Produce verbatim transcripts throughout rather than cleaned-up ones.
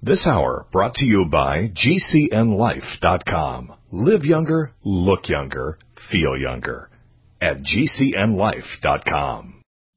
This hour brought to you by G C N life dot com. Live younger, look younger, feel younger at G C N life dot com.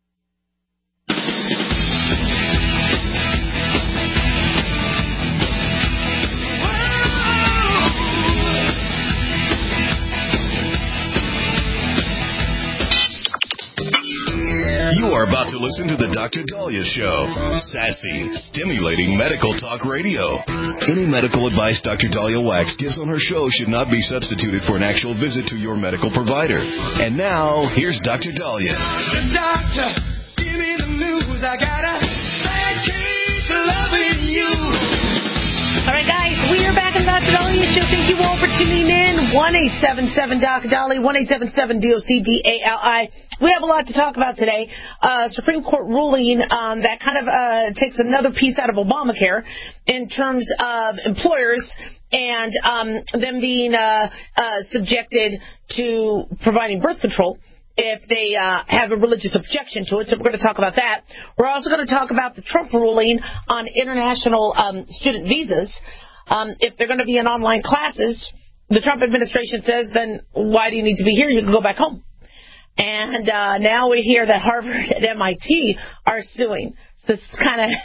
You are about to listen to the Doctor Daliah Show. Sassy, stimulating medical talk radio. Any medical advice Doctor Daliah Wax gives on her show should not be substituted for an actual visit to your medical provider. And now, here's Doctor Daliah. Doctor, give me the news. I gotta keep loving you. All right, guys, we are back on the Doctor Daliah Show. Thank you all for tuning in. one eight seven seven D O C Daliah, one eight seven seven D O C D A L I. We have a lot to talk about today. Uh, Supreme Court ruling um, that kind of uh, takes another piece out of Obamacare in terms of employers and um, them being uh, uh, subjected to providing birth control if they uh, have a religious objection to it. So we're going to talk about that. We're also going to talk about the Trump ruling on international um, student visas. Um, if they're going to be in online classes, the Trump administration says, then why do you need to be here? You can go back home. And uh, now we hear that Harvard and M I T are suing. So this is kind of...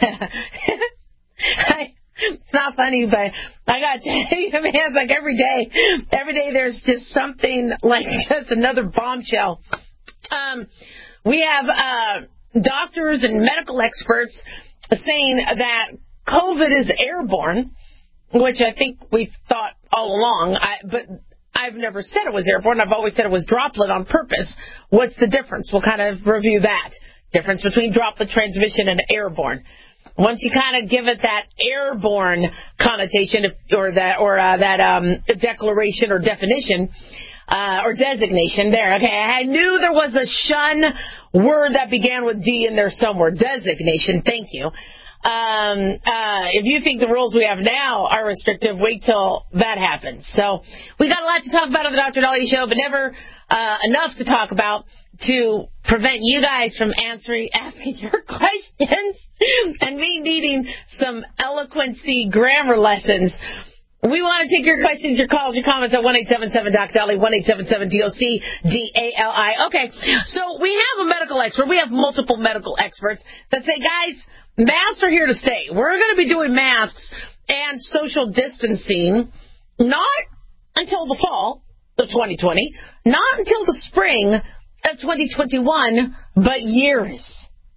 It's not funny, but I got to tell you, man, it's like every day, every day there's just something like just another bombshell. Um, we have uh, doctors and medical experts saying that COVID is airborne, which I think we thought all along, I, but I've never said it was airborne. I've always said it was droplet on purpose. What's the difference? We'll kind of review that. Difference between droplet transmission and airborne. Once you kind of give it that airborne connotation, or that, or uh, that um, declaration or definition, uh, or designation, there. Okay, I knew there was a shun word that began with D in there somewhere. Designation. Thank you. Um, uh, if you think the rules we have now are restrictive, wait till that happens. So we got a lot to talk about on the Doctor Daliah Show, but never uh, enough to talk about to prevent you guys from answering, asking your questions and me needing some eloquency grammar lessons. We want to take your questions, your calls, your comments at one eight seven seven D O C Daliah, one eight seven seven D O C D A L I. Okay, so we have a medical expert. We have multiple medical experts that say, guys, masks are here to stay. We're going to be doing masks and social distancing not until the fall of twenty twenty, not until the spring of twenty twenty-one, but years.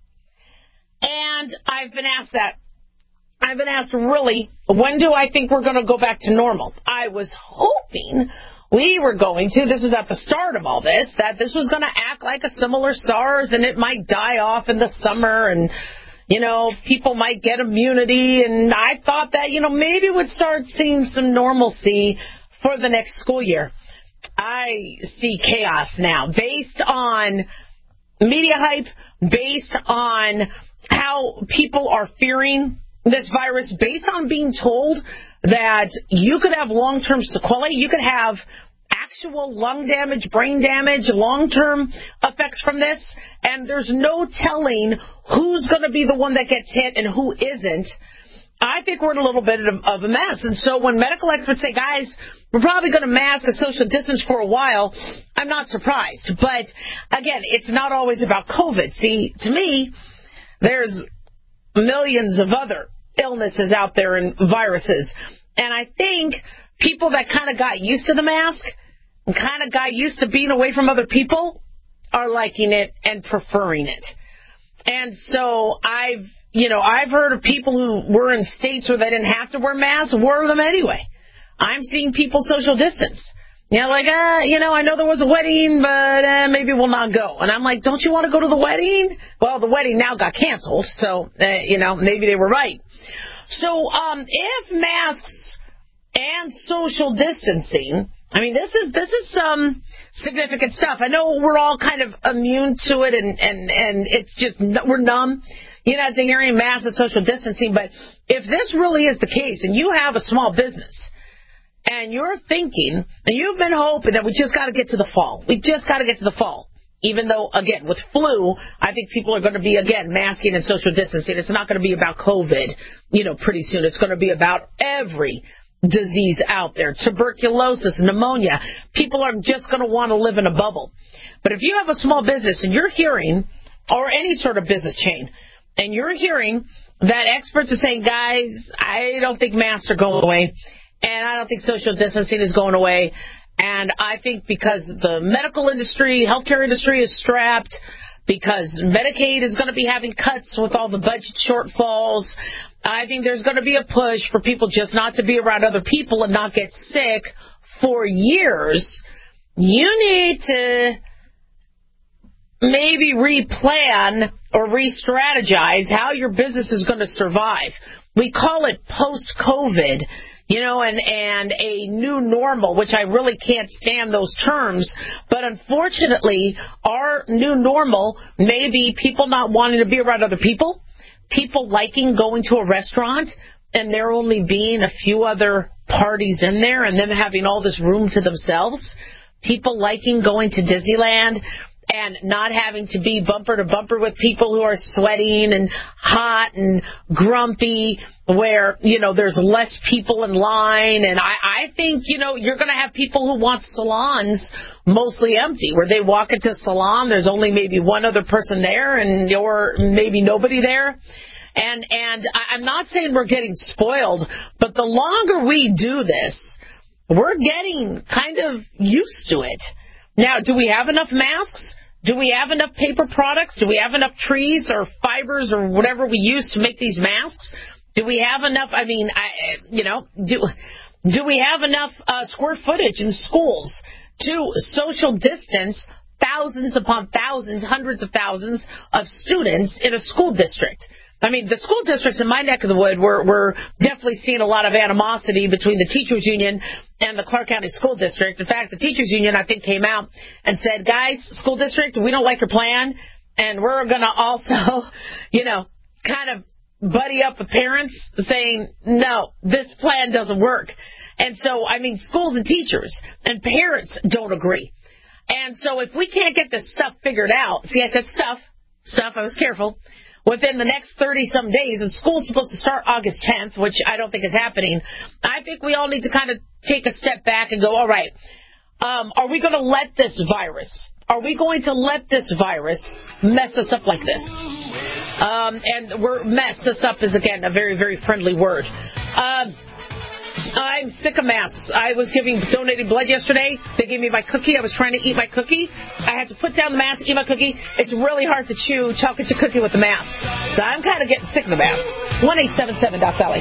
And I've been asked that. I've been asked, really, when do I think we're going to go back to normal? I was hoping we were going to, this is at the start of all this, that this was going to act like a similar SARS and it might die off in the summer and, you know, people might get immunity. And I thought that, you know, maybe we'd start seeing some normalcy for the next school year. I see chaos now based on media hype, based on how people are fearing this virus, based on being told that you could have long-term sequelae, you could have actual lung damage, brain damage, long-term effects from this, and there's no telling who's going to be the one that gets hit and who isn't. I think we're in a little bit of, of a mess. And so when medical experts say, guys, we're probably going to mask and social distance for a while, I'm not surprised. But, again, it's not always about COVID. See, to me, there's millions of other illnesses out there and viruses. And I think people that kind of got used to the mask and kind of got used to being away from other people are liking it and preferring it. And so I've, you know, I've heard of people who were in states where they didn't have to wear masks, wore them anyway. I'm seeing people social distance. You know, like, uh, you know, I know there was a wedding, but uh, maybe we'll not go. And I'm like, don't you want to go to the wedding? Well, the wedding now got canceled, so, uh, you know, maybe they were right. So um, if masks and social distancing, I mean, this is this is some significant stuff. I know we're all kind of immune to it, and, and, and it's just, we're numb, you know, to hearing masks and social distancing. But if this really is the case, and you have a small business, and you're thinking, and you've been hoping that we just got to get to the fall. We just got to get to the fall. Even though, again, with flu, I think people are going to be, again, masking and social distancing. It's not going to be about COVID, you know, pretty soon. It's going to be about every disease out there. Tuberculosis, pneumonia. People are just going to want to live in a bubble. But if you have a small business and you're hearing, or any sort of business chain, and you're hearing that experts are saying, guys, I don't think masks are going away, and I don't think social distancing is going away, and I think because the medical industry, healthcare industry is strapped, because Medicaid is going to be having cuts with all the budget shortfalls, I think there's going to be a push for people just not to be around other people and not get sick for years. You need to maybe replan or re-strategize how your business is going to survive. We call it post-COVID. You know, and, and a new normal, which I really can't stand those terms. But unfortunately, our new normal may be people not wanting to be around other people, people liking going to a restaurant, and there only being a few other parties in there and them having all this room to themselves, people liking going to Disneyland and not having to be bumper to bumper with people who are sweating and hot and grumpy, where, you know, there's less people in line. And I, I think, you know, you're going to have people who want salons mostly empty, where they walk into a salon, there's only maybe one other person there and or maybe nobody there. And, and I'm not saying we're getting spoiled, but the longer we do this, we're getting kind of used to it. Now, do we have enough masks? Do we have enough paper products? Do we have enough trees or fibers or whatever we use to make these masks? Do we have enough, I mean, I, you know, do, do we have enough uh, square footage in schools to social distance thousands upon thousands, hundreds of thousands of students in a school district? I mean, the school districts in my neck of the wood were, were definitely seeing a lot of animosity between the teachers union and the Clark County School District. In fact, the teachers union, I think, came out and said, guys, school district, we don't like your plan, and we're going to also, you know, kind of buddy up with parents saying, no, this plan doesn't work. And so, I mean, schools and teachers and parents don't agree. And so if we can't get this stuff figured out, see, I said stuff, stuff, I was careful, within the next thirty-some days, and school's supposed to start August tenth, which I don't think is happening, I think we all need to kind of take a step back and go, all right, um, are we going to let this virus, are we going to let this virus mess us up like this? Um, and we're, mess us up is, again, a very, very friendly word. Um, I'm sick of masks. I was giving, donating blood yesterday. They gave me my cookie. I was trying to eat my cookie. I had to put down the mask, eat my cookie. It's really hard to chew chocolate chip cookie with the mask. So I'm kind of getting sick of the masks. one eight seven seven Doc Valley.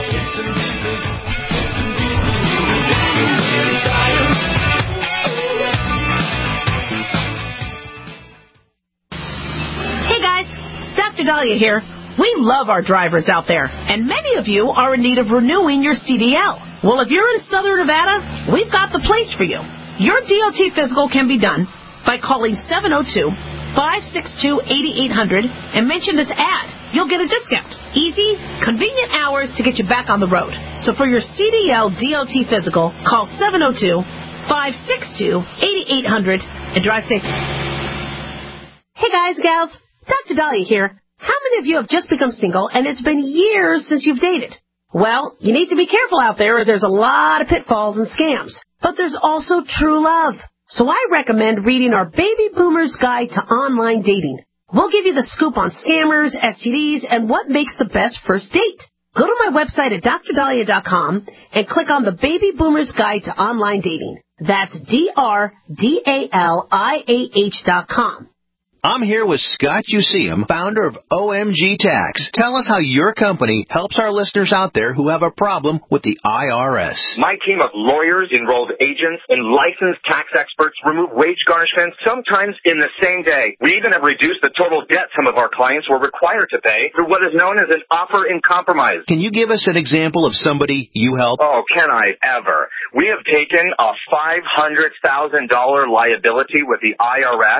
Hey guys, Doctor Dahlia here. We love our drivers out there, and many of you are in need of renewing your C D L. Well, if you're in Southern Nevada, we've got the place for you. Your D O T physical can be done by calling seven oh two, five six two, eight eight hundred and mention this ad. You'll get a discount. Easy, convenient hours to get you back on the road. So for your C D L D O T physical, call seven oh two, five six two, eight eight hundred and drive safe. Hey guys, gals, Doctor Dahlia here. How many of you have just become single and it's been years since you've dated? Well, you need to be careful out there as there's a lot of pitfalls and scams. But there's also true love. So I recommend reading our Baby Boomer's Guide to Online Dating. We'll give you the scoop on scammers, S T Ds, and what makes the best first date. Go to my website at dr dahlia dot com and click on the Baby Boomer's Guide to Online Dating. That's D R D A L I A H dot com. I'm here with Scott Useum, founder of O M G Tax. Tell us how your company helps our listeners out there who have a problem with the I R S. My team of lawyers, enrolled agents, and licensed tax experts remove wage garnishments sometimes in the same day. We even have reduced the total debt some of our clients were required to pay through what is known as an offer in compromise. Can you give us an example of somebody you help? Oh, can I ever? We have taken a five hundred thousand dollars liability with the I R S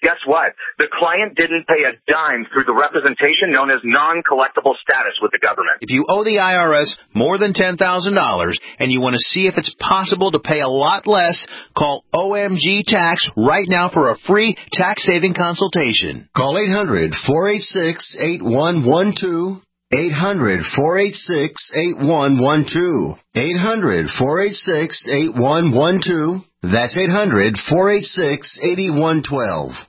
Guess what? The client didn't pay a dime through the representation known as non-collectible status with the government. If you owe the I R S more than ten thousand dollars and you want to see if it's possible to pay a lot less, call O M G Tax right now for a free tax-saving consultation. Call eight hundred, four eight six, eight one one two. eight hundred, four eight six, eight one one two. eight hundred, four eight six, eight one one two. That's eight hundred, four eight six, eight one one two.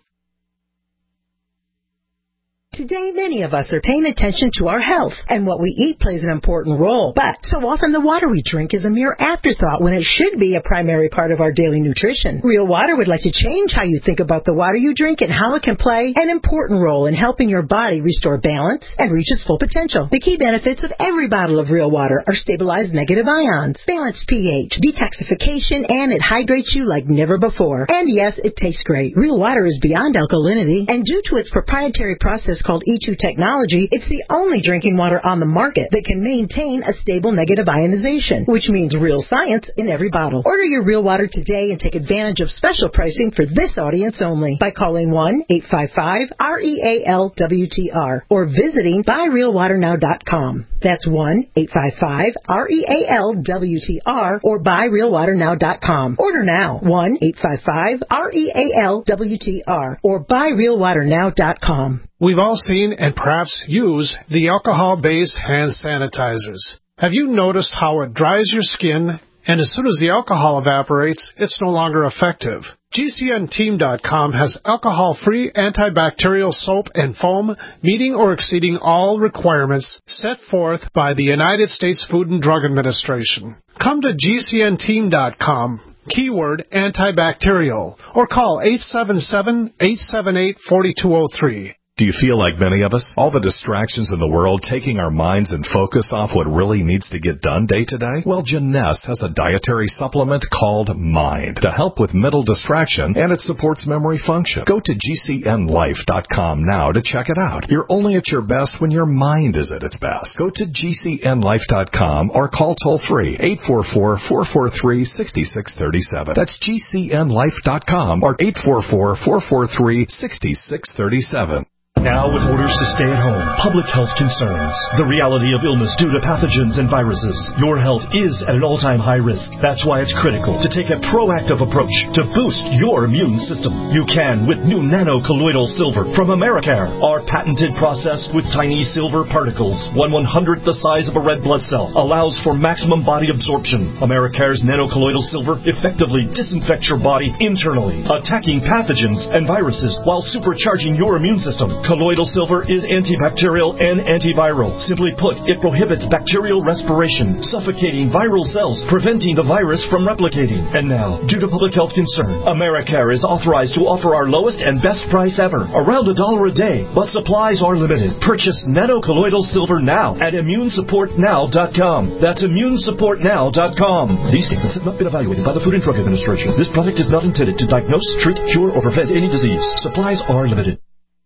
Today, many of us are paying attention to our health, and what we eat plays an important role. But so often the water we drink is a mere afterthought when it should be a primary part of our daily nutrition. Real Water would like to change how you think about the water you drink and how it can play an important role in helping your body restore balance and reach its full potential. The key benefits of every bottle of Real Water are stabilized negative ions, balanced pH, detoxification, and it hydrates you like never before. And yes, it tastes great. Real Water is beyond alkalinity, and due to its proprietary process called E two technology, it's the only drinking water on the market that can maintain a stable negative ionization, which means real science in every bottle. Order your Real Water today and take advantage of special pricing for this audience only by calling one eight five five R E A L W T R or visiting buy real water now dot com. That's one eight five five R E A L W T R or buy real water now dot com. Order now, one eight five five R E A L W T R or buy real water now dot com. We've all seen and perhaps use the alcohol-based hand sanitizers. Have you noticed how it dries your skin, and as soon as the alcohol evaporates, it's no longer effective? G C N team dot com has alcohol-free antibacterial soap and foam meeting or exceeding all requirements set forth by the United States Food and Drug Administration. Come to G C N team dot com, keyword antibacterial, or call eight seven seven, eight seven eight, four two zero three. Do you feel like many of us? All the distractions in the world taking our minds and focus off what really needs to get done day to day? Well, Jeunesse has a dietary supplement called Mind to help with mental distraction, and it supports memory function. Go to G C N life dot com now to check it out. You're only at your best when your mind is at its best. Go to G C N life dot com or call toll-free eight four four, four four three, six six three seven. That's G C N life dot com or eight four four, four four three, six six three seven. Now with orders to stay at home, public health concerns, the reality of illness due to pathogens and viruses, your health is at an all-time high risk. That's why it's critical to take a proactive approach to boost your immune system. You can with new nano-colloidal silver from Americare. Our patented process with tiny silver particles, one one-hundredth the size of a red blood cell, allows for maximum body absorption. Americare's nano-colloidal silver effectively disinfects your body internally, attacking pathogens and viruses while supercharging your immune system. Colloidal silver is antibacterial and antiviral. Simply put, it prohibits bacterial respiration, suffocating viral cells, preventing the virus from replicating. And now, due to public health concern, Americare is authorized to offer our lowest and best price ever, around a dollar a day, but supplies are limited. Purchase nano-colloidal silver now at immune support now dot com. That's immune support now dot com. These statements have not been evaluated by the Food and Drug Administration. This product is not intended to diagnose, treat, cure, or prevent any disease. Supplies are limited.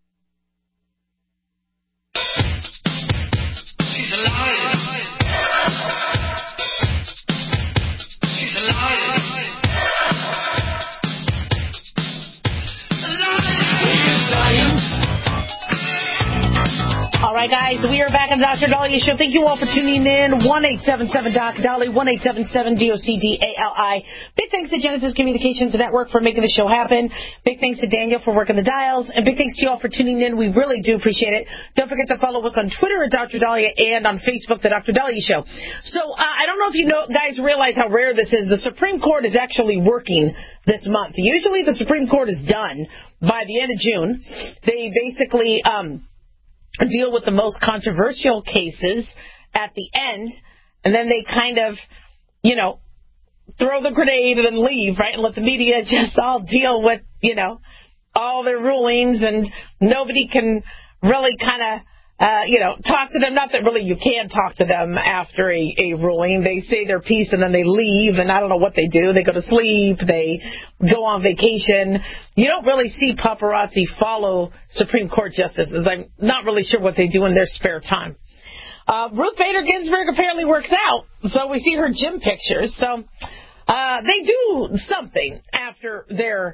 All right, guys, we are back on the Doctor Daliah Show. Thank you all for tuning in. one eight seven seven D O C Dolly, one eight seven seven D O C D A L I. Big thanks to Genesis Communications Network for making the show happen. Big thanks to Daniel for working the dials. And big thanks to you all for tuning in. We really do appreciate it. Don't forget to follow us on Twitter at Doctor Daliah and on Facebook, The Doctor Daliah Show. So uh, I don't know if you know, guys realize how rare this is. The Supreme Court is actually working this month. Usually the Supreme Court is done by the end of June. They basically... um deal with the most controversial cases at the end, and then they kind of, you know, throw the grenade and then leave, right, and let the media just all deal with, you know, all their rulings, and nobody can really kind of, uh, you know, talk to them. Not that really you can talk to them after a, a ruling. They say their piece and then they leave, and I don't know what they do. They go to sleep. They go on vacation. You don't really see paparazzi follow Supreme Court justices. I'm not really sure what they do in their spare time. Uh, Ruth Bader Ginsburg apparently works out, so we see her gym pictures. So uh, they do something after their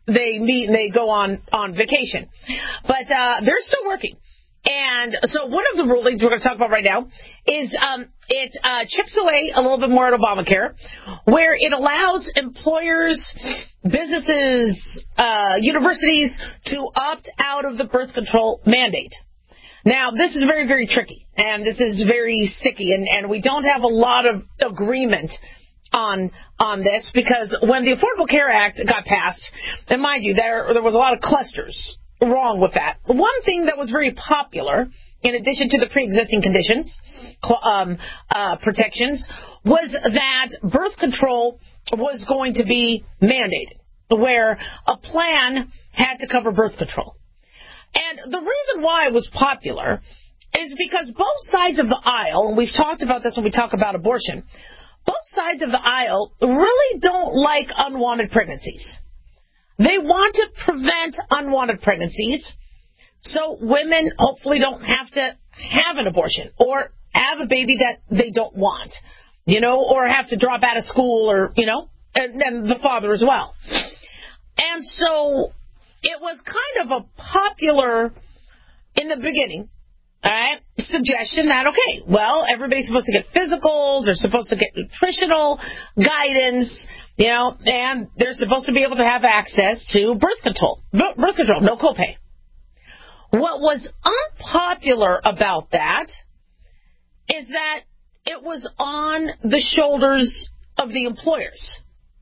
they meet and they go on, on vacation. But uh, they're still working. And so one of the rulings we're going to talk about right now is um, it uh, chips away a little bit more at Obamacare, where it allows employers, businesses, uh, universities to opt out of the birth control mandate. Now, this is very, very tricky, and this is very sticky, and, and we don't have a lot of agreement on on this, because when the Affordable Care Act got passed, and mind you, there there was a lot of clusters wrong with that. One thing that was very popular, in addition to the pre-existing conditions, um, uh, protections, was that birth control was going to be mandated, where a plan had to cover birth control. And the reason why it was popular is because both sides of the aisle, and we've talked about this when we talk about abortion, both sides of the aisle really don't like unwanted pregnancies. They want to prevent unwanted pregnancies so women hopefully don't have to have an abortion or have a baby that they don't want, you know, or have to drop out of school, or, you know, and, and the father as well. And so it was kind of a popular, in the beginning, all right, suggestion that, okay, well, everybody's supposed to get physicals, they're supposed to get nutritional guidance, you know, and they're supposed to be able to have access to birth control, birth control, no copay. What was unpopular about that is that it was on the shoulders of the employers.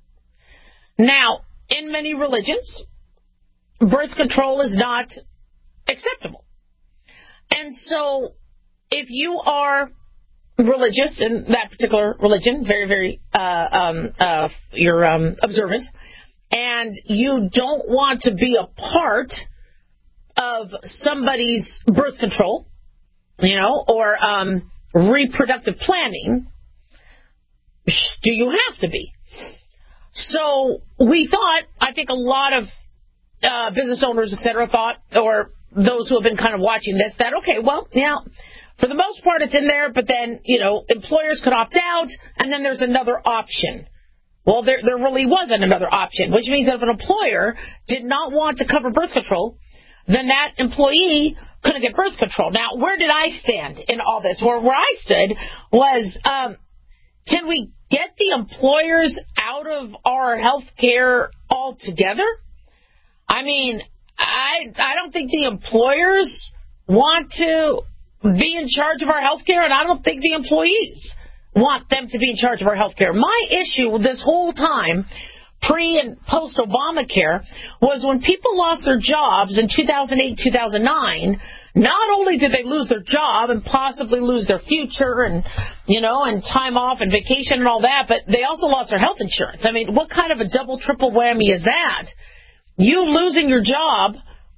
Now, in many religions, birth control is not acceptable. And so if you are religious in that particular religion, very, very, uh, um, uh, you're um, observant, and you don't want to be a part of somebody's birth control, you know, or um, reproductive planning, do you have to be? So we thought, I think a lot of uh, business owners, et cetera, thought, or those who have been kind of watching this, that, okay, well, yeah, for the most part it's in there, but then, you know, employers could opt out, and then there's another option. Well, there there really wasn't another option, which means that if an employer did not want to cover birth control, then that employee couldn't get birth control. Now, where did I stand in all this? Where, where I stood was, um, can we get the employers out of our health care altogether? I mean, I I don't think the employers want to be in charge of our health care, and I don't think the employees want them to be in charge of our health care. My issue this whole time, pre and post Obamacare, was when people lost their jobs in two thousand eight, two thousand nine, not only did they lose their job and possibly lose their future and, you know, and time off and vacation and all that, but they also lost their health insurance. I mean, what kind of a double, triple whammy is that? You losing your job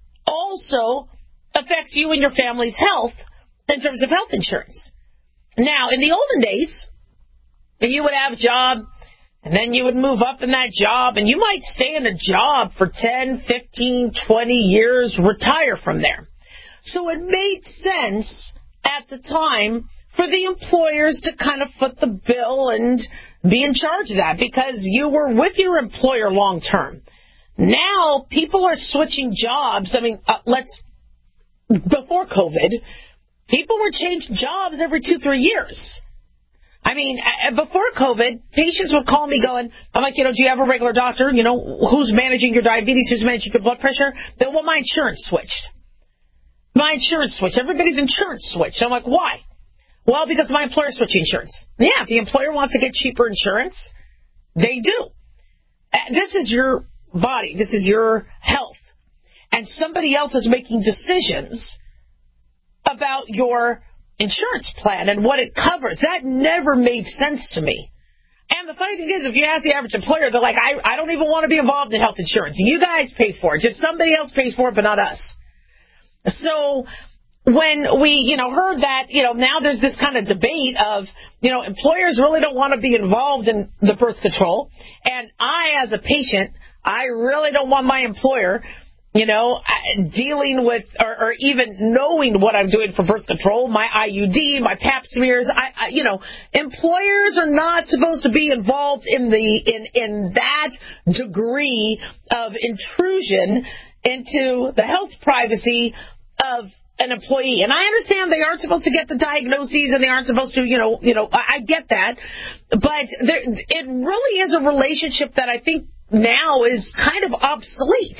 also affects you and your family's health in terms of health insurance. Now, in the olden days, you would have a job, and then you would move up in that job, and you might stay in a job for ten, fifteen, twenty years, retire from there. So it made sense at the time for the employers to kind of foot the bill and be in charge of that, because you were with your employer long term. Now, people are switching jobs. I mean, uh, let's, before COVID, people were changing jobs every two, three years. I mean, before COVID, patients would call me going, I'm like, you know, do you have a regular doctor? You know, who's managing your diabetes? Who's managing your blood pressure? Then, well, my insurance switched. My insurance switched. Everybody's insurance switched. I'm like, why? Well, because my employer switched insurance. Yeah, if the employer wants to get cheaper insurance, they do. This is your body. This is your health. And somebody else is making decisions about your insurance plan and what it covers. That never made sense to me. And the funny thing is, if you ask the average employer, they're like, I, I don't even want to be involved in health insurance. You guys pay for it. Just somebody else pays for it, but not us. So when we, you know, heard that, you know, now there's this kind of debate of, you know, employers really don't want to be involved in the birth control. And I, as a patient, I really don't want my employer You know, dealing with or, or even knowing what I'm doing for birth control, my I U D, my pap smears. I, I, you know, employers are not supposed to be involved in the in in that degree of intrusion into the health privacy of an employee. And I understand they aren't supposed to get the diagnoses and they aren't supposed to, you know, you know, I, I get that, but there, it really is a relationship that I think now is kind of obsolete.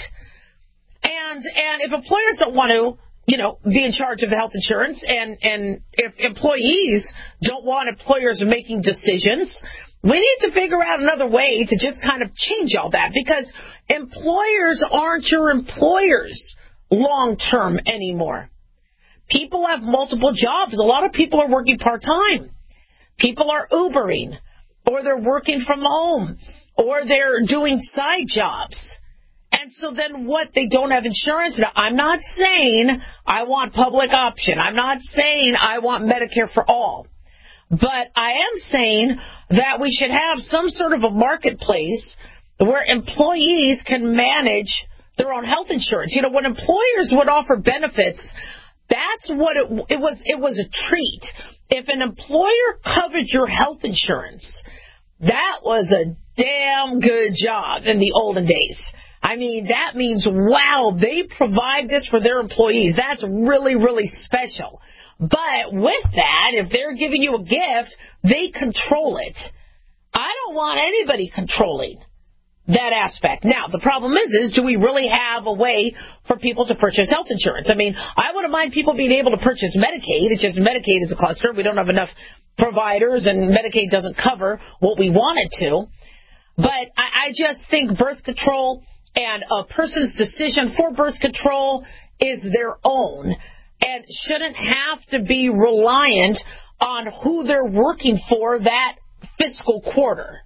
And and if employers don't want to, you know, be in charge of the health insurance, and, and if employees don't want employers making decisions, we need to figure out another way to just kind of change all that, because employers aren't your employers long term anymore. People have multiple jobs. A lot of people are working part-time. People are Ubering, or they're working from home, or they're doing side jobs. And so then what? They don't have insurance. Now, I'm not saying I want public option. I'm not saying I want Medicare for all. But I am saying that we should have some sort of a marketplace where employees can manage their own health insurance. You know, when employers would offer benefits, that's what it, it was. It was a treat. If an employer covered your health insurance, that was a damn good job in the olden days. I mean, that means, wow, they provide this for their employees. That's really, really special. But with that, if they're giving you a gift, they control it. I don't want anybody controlling that aspect. Now, the problem is, is do we really have a way for people to purchase health insurance? I mean, I wouldn't mind people being able to purchase Medicaid. It's just Medicaid is a cluster. We don't have enough providers, and Medicaid doesn't cover what we want it to. But I, I just think birth control and a person's decision for birth control is their own and shouldn't have to be reliant on who they're working for that fiscal quarter.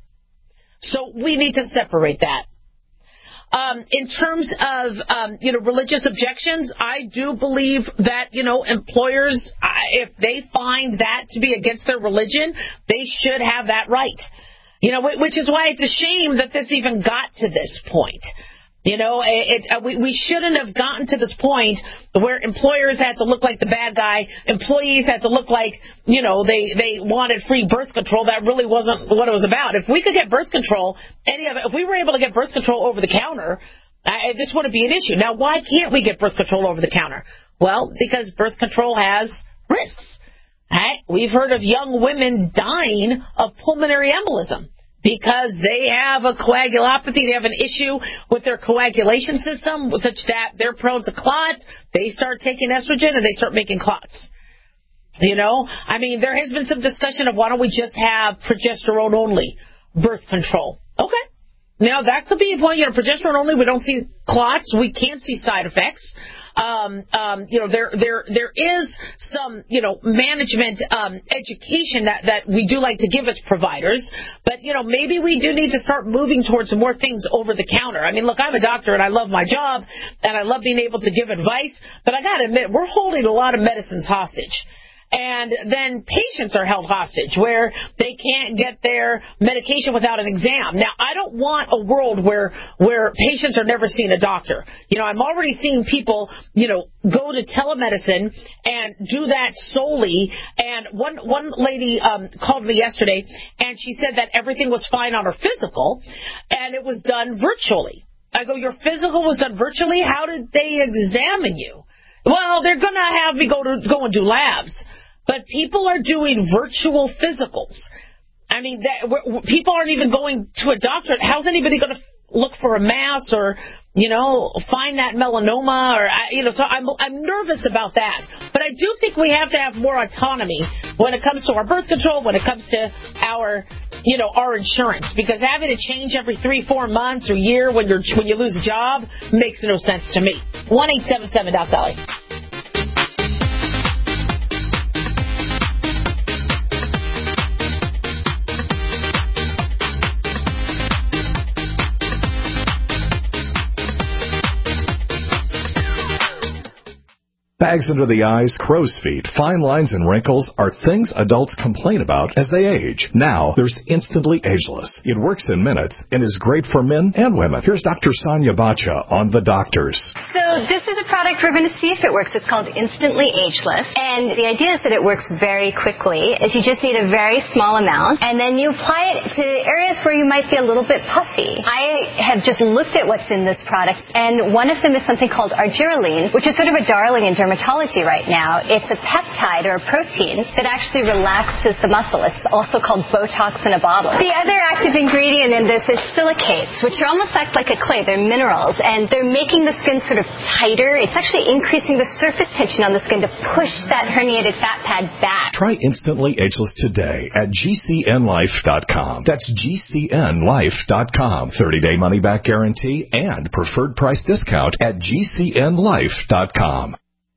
So we need to separate that. Um, in terms of, um, you know, religious objections, I do believe that, you know, employers, uh, if they find that to be against their religion, they should have that right. You know, which is why it's a shame that this even got to this point. You know, it, it, we, we shouldn't have gotten to this point where employers had to look like the bad guy, employees had to look like, you know, they, they wanted free birth control. That really wasn't what it was about. If we could get birth control, any of it, if we were able to get birth control over the counter, I, this wouldn't be an issue. Now, why can't we get birth control over the counter? Well, because birth control has risks. Right? We've heard of young women dying of pulmonary embolism because they have a coagulopathy. They have an issue with their coagulation system such that they're prone to clots. They start taking estrogen and they start making clots. You know, I mean, there has been some discussion of why don't we just have progesterone only birth control. Okay. Now, that could be a point. You know, progesterone only, we don't see clots. We can't see side effects. Um, um, you know, there, there, there is some, you know, management, um, education that, that we do like to give as providers, but, you know, maybe we do need to start moving towards more things over the counter. I mean, look, I'm a doctor and I love my job and I love being able to give advice, but I gotta admit, we're holding a lot of medicines hostage. And then patients are held hostage where they can't get their medication without an exam. Now, I don't want a world where where patients are never seeing a doctor. You know, I'm already seeing people, you know, go to telemedicine and do that solely. And one one lady um, called me yesterday, and she said that everything was fine on her physical, and it was done virtually. I go, your physical was done virtually? How did they examine you? Well, they're going to have me go to go and do labs. But people are doing virtual physicals. I mean, that, people aren't even going to a doctor. How's anybody going to look for a mass or, you know, find that melanoma? Or, you know, so I'm, I'm nervous about that. But I do think we have to have more autonomy when it comes to our birth control, when it comes to our, you know, our insurance. Because having to change every three, four months or year when you're when you lose a job makes no sense to me. one eight seven seven Doc Dolly. Bags under the eyes, crow's feet, fine lines, and wrinkles are things adults complain about as they age. Now, there's Instantly Ageless. It works in minutes and is great for men and women. Here's Doctor Sonia Bacha on The Doctors. So this is a product we're going to see if it works. It's called Instantly Ageless. And the idea is that it works very quickly. Is you just need a very small amount, and then you apply it to areas where you might be a little bit puffy. I have just looked at what's in this product, and one of them is something called argireline, which is sort of a darling in dermatology right now. It's a peptide or a protein that actually relaxes the muscle. It's also called Botox in a bottle. The other active ingredient in this is silicates, which are almost act like a clay. They're minerals, and they're making the skin sort of tighter. It's actually increasing the surface tension on the skin to push that herniated fat pad back. Try Instantly Ageless today at G C N life dot com. That's G C N life dot com. thirty-day money-back guarantee and preferred price discount at G C N life dot com.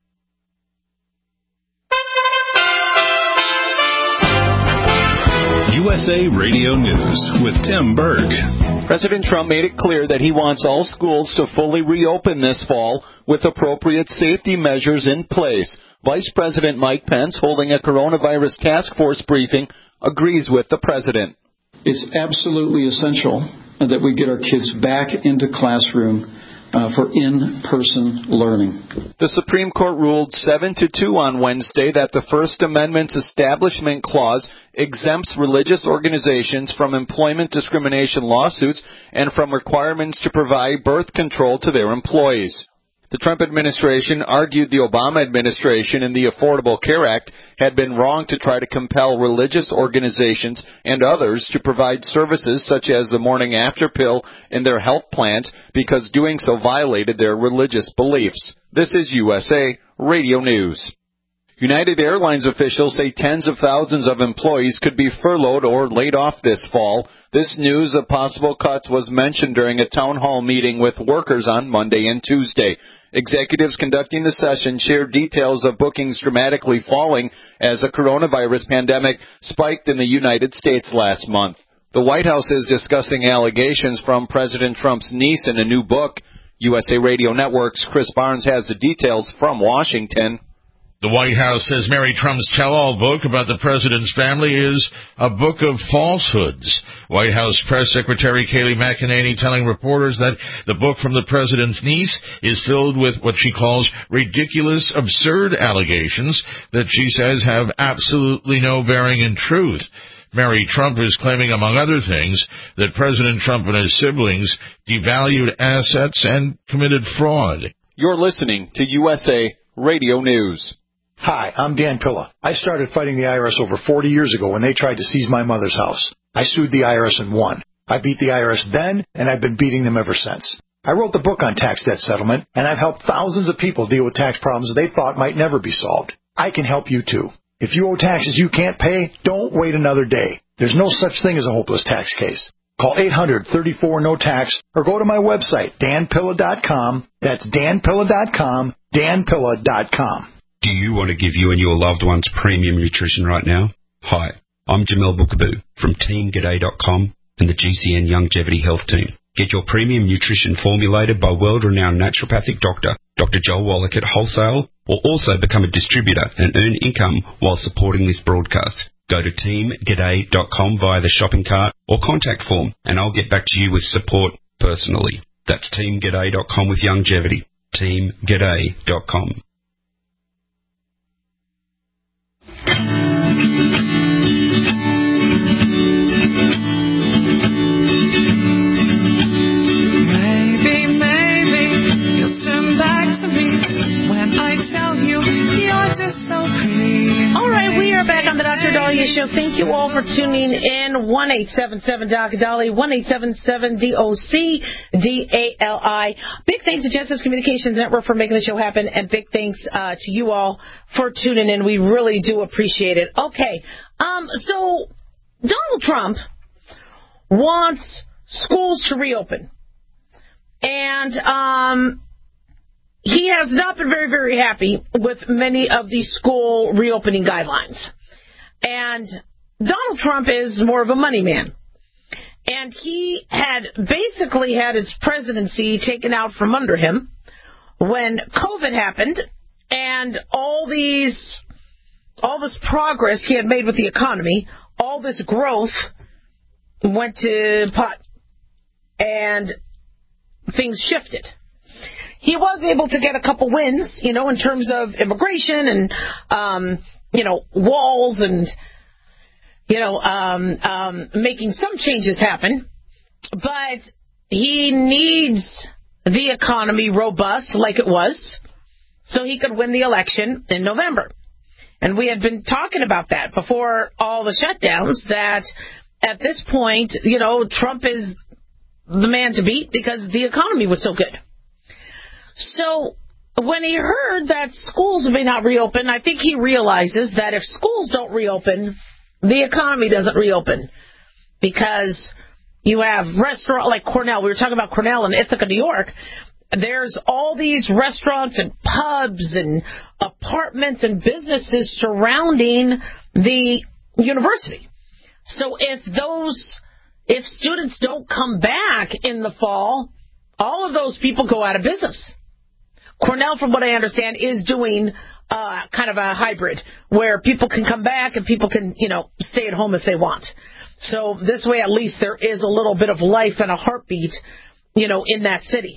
U S A Radio News with Tim Berg. President Trump made it clear that he wants all schools to fully reopen this fall with appropriate safety measures in place. Vice President Mike Pence, holding a coronavirus task force briefing, agrees with the president. It's absolutely essential that we get our kids back into classroom Uh, for in-person learning. The Supreme Court ruled seven to two on Wednesday that the First Amendment's Establishment Clause exempts religious organizations from employment discrimination lawsuits and from requirements to provide birth control to their employees. The Trump administration argued the Obama administration and the Affordable Care Act had been wrong to try to compel religious organizations and others to provide services such as the morning after pill in their health plans because doing so violated their religious beliefs. This is U S A Radio News. United Airlines officials say tens of thousands of employees could be furloughed or laid off this fall. This news of possible cuts was mentioned during a town hall meeting with workers on Monday and Tuesday. Executives conducting the session shared details of bookings dramatically falling as a coronavirus pandemic spiked in the United States last month. The White House is discussing allegations from President Trump's niece in a new book. U S A Radio Network's Chris Barnes has the details from Washington. The White House says Mary Trump's tell-all book about the president's family is a book of falsehoods. White House Press Secretary Kayleigh McEnany telling reporters that the book from the president's niece is filled with what she calls ridiculous, absurd allegations that she says have absolutely no bearing in truth. Mary Trump is claiming, among other things, that President Trump and his siblings devalued assets and committed fraud. You're listening to U S A Radio News. Hi, I'm Dan Pilla. I started fighting the I R S over forty years ago when they tried to seize my mother's house. I sued the I R S and won. I beat the I R S then, and I've been beating them ever since. I wrote the book on tax debt settlement, and I've helped thousands of people deal with tax problems they thought might never be solved. I can help you too. If you owe taxes you can't pay, don't wait another day. There's no such thing as a hopeless tax case. Call eight hundred, thirty-four, no tax or go to my website, dan pilla dot com. That's dan pilla dot com, dan pilla dot com. Do you want to give you and your loved ones premium nutrition right now? Hi, I'm Jamel Bookaboo from team g'day dot com and the G C N Longevity Health Team. Get your premium nutrition formulated by world-renowned naturopathic doctor, Doctor Joel Wallach at wholesale, or also become a distributor and earn income while supporting this broadcast. Go to team g'day dot com via the shopping cart or contact form, and I'll get back to you with support personally. That's team g'day dot com with longevity. team g'day dot com. Maybe, maybe you'll turn back to me when I tell you you're just so pretty. All right, we are back on the Doctor Dahlia Show. Thank you all for tuning in. one eight seven seven D O C Dahlia, one eight seven seven D O C D A L I. Big thanks to Genesis Communications Network for making the show happen, and big thanks uh, to you all for tuning in. We really do appreciate it. Okay, um, so Donald Trump wants schools to reopen, and um, he has not been very, very happy with many of the school reopening guidelines. And Donald Trump is more of a money man. And he had basically had his presidency taken out from under him when COVID happened, And all these, all this progress he had made with the economy, all this growth went to pot. And things shifted. He was able to get a couple wins, you know, in terms of immigration and, um, you know, walls and, you know, um, um, making some changes happen. But he needs the economy robust like it was so he could win the election in November. And we had been talking about that before all the shutdowns, that at this point, you know, Trump is the man to beat because the economy was so good. So when he heard that schools may not reopen, I think he realizes that if schools don't reopen, the economy doesn't reopen. Because you have restaurant like Cornell. We were talking about Cornell in Ithaca, New York. There's all these restaurants and pubs and apartments and businesses surrounding the university. So if those, if students don't come back in the fall, all of those people go out of business. Cornell, from what I understand, is doing uh, kind of a hybrid where people can come back and people can, you know, stay at home if they want. So this way, at least there is a little bit of life and a heartbeat, you know, in that city.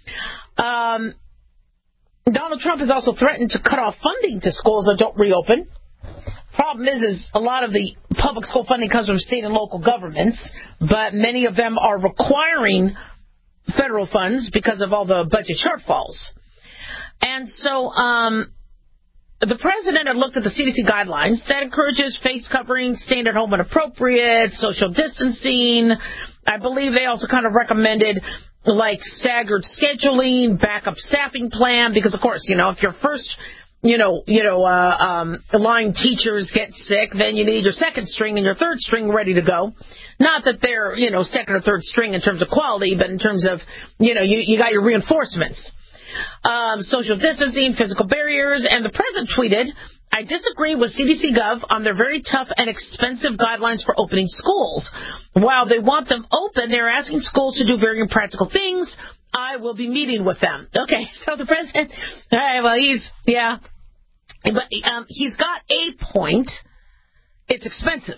Um, Donald Trump has also threatened to cut off funding to schools that don't reopen. Problem is, is a lot of the public school funding comes from state and local governments, but many of them are requiring federal funds because of all the budget shortfalls. And so um, the president had looked at the C D C guidelines that encourages face covering, staying at home when appropriate, social distancing. I believe they also kind of recommended like staggered scheduling, backup staffing plan, because of course, you know, if your first, you know, you know, uh, um, line teachers get sick, then you need your second string and your third string ready to go. Not that they're, you know, second or third string in terms of quality, but in terms of, you know, you, you got your reinforcements. Um, social distancing, physical barriers, and the president tweeted, I disagree with C D C Gov on their very tough and expensive guidelines for opening schools. While they want them open, they're asking schools to do very impractical things. I will be meeting with them. Okay, so the president, all right, well, he's, yeah, but um, he's got a point. It's expensive.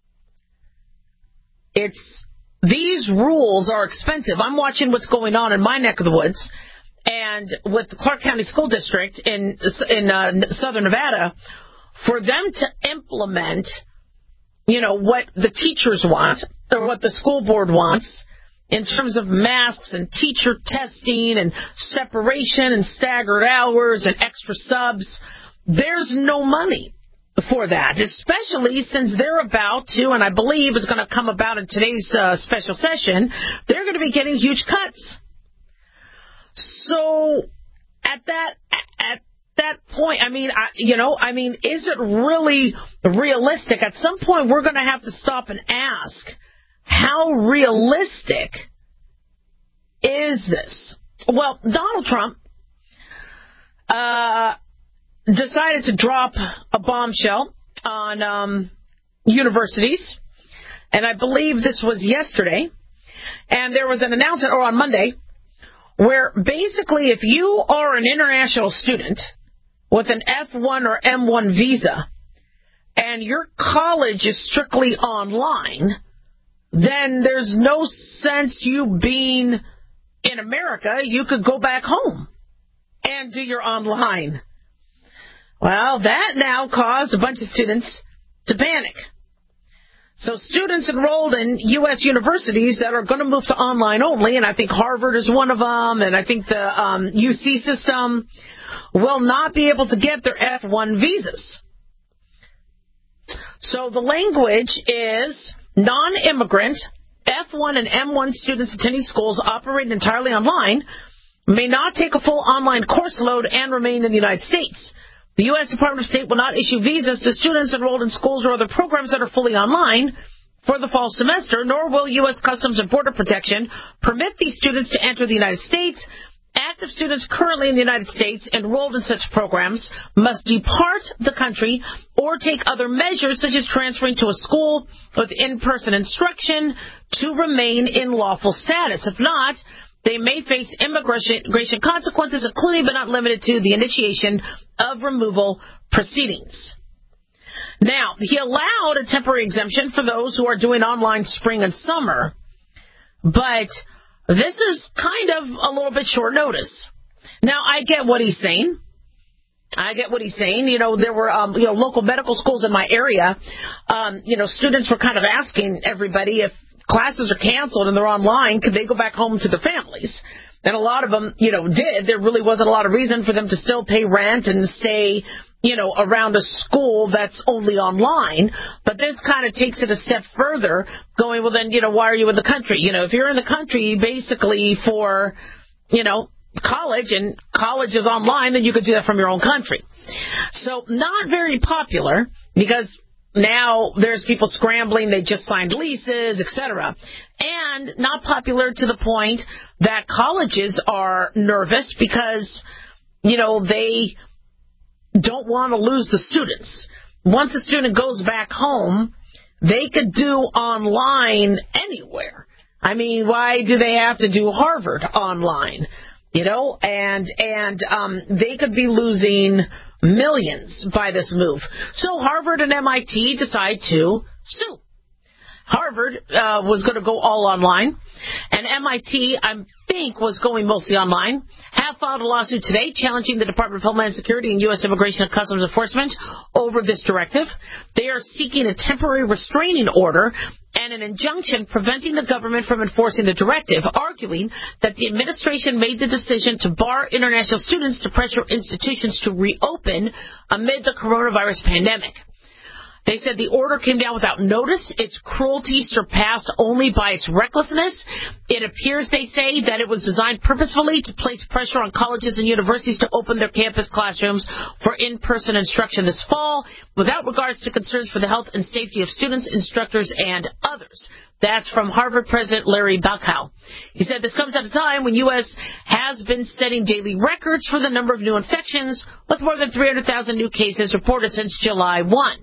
It's, these rules are expensive. I'm watching what's going on in my neck of the woods. And with the Clark County School District in in uh, southern Nevada, for them to implement, you know, what the teachers want or what the school board wants in terms of masks and teacher testing and separation and staggered hours and extra subs, there's no money for that, especially since they're about to, and I believe is going to come about in today's uh, special session, they're going to be getting huge cuts. So at that at that point, I mean, I, you know, I mean, is it really realistic? At some point, we're going to have to stop and ask, how realistic is this? Well, Donald Trump uh, decided to drop a bombshell on um, universities, and I believe this was yesterday, and there was an announcement, or on Monday, where basically if you are an international student with an F one or M one visa and your college is strictly online, then there's no sense you being in America. You could go back home and do your online. Well, that now caused a bunch of students to panic. So students enrolled in U S universities that are going to move to online only, and I think Harvard is one of them, and I think the um, U C system will not be able to get their F one visas. So the language is non-immigrant, F one and M one students attending schools operating entirely online may not take a full online course load and remain in the United States. The U S Department of State will not issue visas to students enrolled in schools or other programs that are fully online for the fall semester, nor will U S Customs and Border Protection permit these students to enter the United States. Active students currently in the United States enrolled in such programs must depart the country or take other measures such as transferring to a school with in-person instruction to remain in lawful status. If not, they may face immigration consequences, including but not limited to the initiation of removal proceedings. Now, he allowed a temporary exemption for those who are doing online spring and summer, but this is kind of a little bit short notice. Now, I get what he's saying. I get what he's saying. You know, there were, um, you know, local medical schools in my area. Um, you know, students were kind of asking everybody if classes are canceled and they're online, could they go back home to their families? And a lot of them, you know, did. There really wasn't a lot of reason for them to still pay rent and stay, you know, around a school that's only online. But this kind of takes it a step further, going, well, then, you know, why are you in the country? You know, if you're in the country basically for, you know, college, and college is online, then you could do that from your own country. So not very popular, because now there's people scrambling, they just signed leases, et cetera. And not popular to the point that colleges are nervous because, you know, they don't want to lose the students. Once a student goes back home, they could do online anywhere. I mean, why do they have to do Harvard online? You know, and and um, they could be losing millions by this move. So Harvard and M I T decide to sue. Harvard uh, was going to go all online, and M I T, I think, was going mostly online, have filed a lawsuit today challenging the Department of Homeland Security and U S Immigration and Customs Enforcement over this directive. They are seeking a temporary restraining order and an injunction preventing the government from enforcing the directive, arguing that the administration made the decision to bar international students to pressure institutions to reopen amid the coronavirus pandemic. They said the order came down without notice. Its cruelty surpassed only by its recklessness. It appears, they say, that it was designed purposefully to place pressure on colleges and universities to open their campus classrooms for in-person instruction this fall, without regards to concerns for the health and safety of students, instructors, and others. That's from Harvard President Larry Bacow. He said this comes at a time when U S has been setting daily records for the number of new infections, with more than three hundred thousand new cases reported since July first.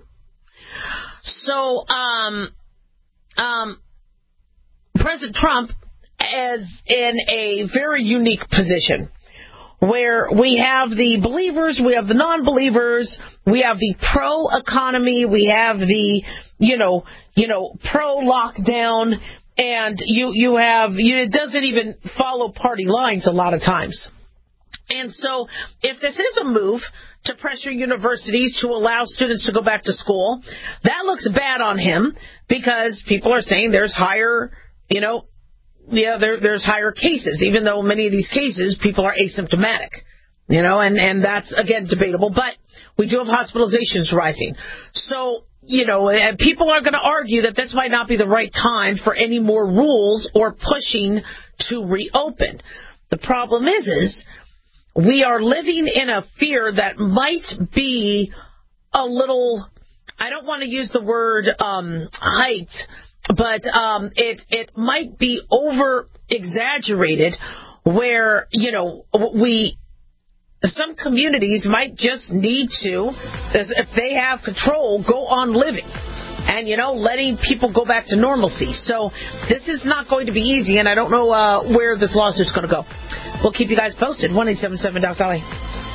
So, um, um, President Trump is in a very unique position where we have the believers, we have the non-believers, we have the pro-economy, we have the, you know, you know, pro-lockdown, and you, you have, you, it doesn't even follow party lines a lot of times. And so if this is a move to pressure universities to allow students to go back to school, that looks bad on him, because people are saying there's higher, you know, yeah, there, there's higher cases, even though many of these cases people are asymptomatic, you know, and, and that's, again, debatable. But we do have hospitalizations rising. So, you know, people are going to argue that this might not be the right time for any more rules or pushing to reopen. The problem is, is we are living in a fear that might be a little, I don't want to use the word um, hyped, but um, it it might be over-exaggerated, where, you know, we, some communities might just need to, if they have control, go on living and, you know, letting people go back to normalcy. So this is not going to be easy, and I don't know uh, where this lawsuit's going to go. We'll keep you guys posted. one eight seven seven Doc Dolly.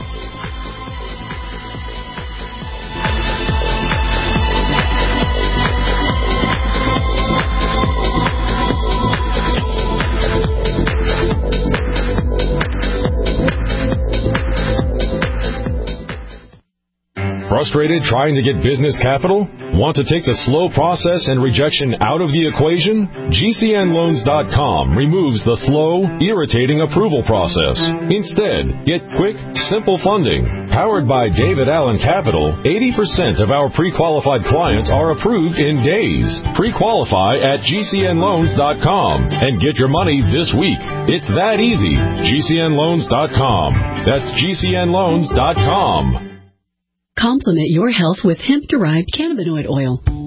Frustrated trying to get business capital? Want to take the slow process and rejection out of the equation? G C N loans dot com removes the slow, irritating approval process. Instead, get quick, simple funding. Powered by David Allen Capital, eighty percent of our pre-qualified clients are approved in days. Pre-qualify at G C N loans dot com and get your money this week. It's that easy. G C N loans dot com. That's G C N loans dot com. Complement your health with hemp-derived cannabinoid oil.